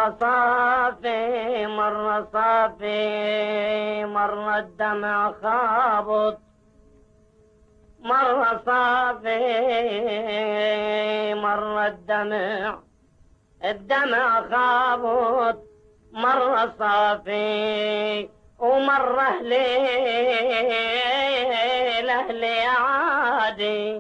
صافي مرة صافي مرة الدمع خابط، مرة صافي مرة الدمع خابط، مرة صافي ومرة ليل أهلي عادي.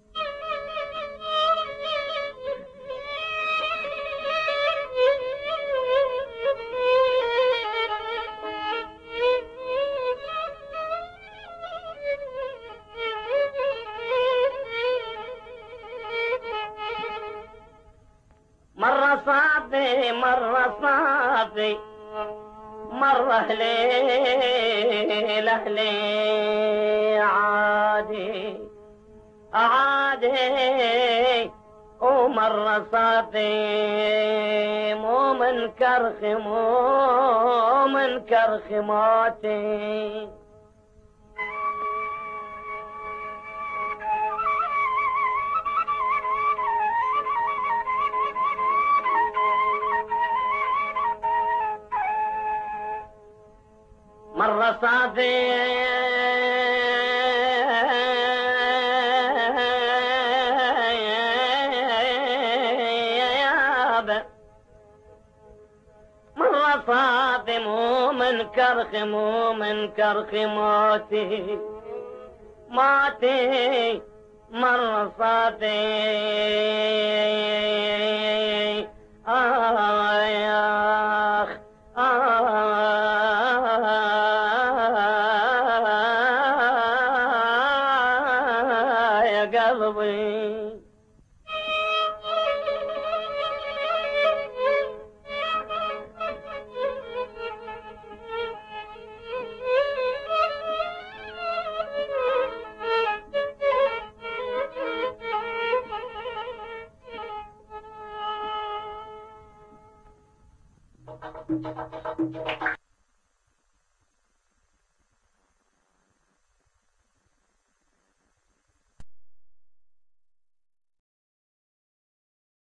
مرة صافي مرة صافي مرة ليل أهلي عادي عادي، ومرة صافي مو من كرخ مو من كرخ موتي. مرة صافي مرة صافي مو من كرخ مو من كرخ موتي موتي. مرة صافي آخ يا قلبي.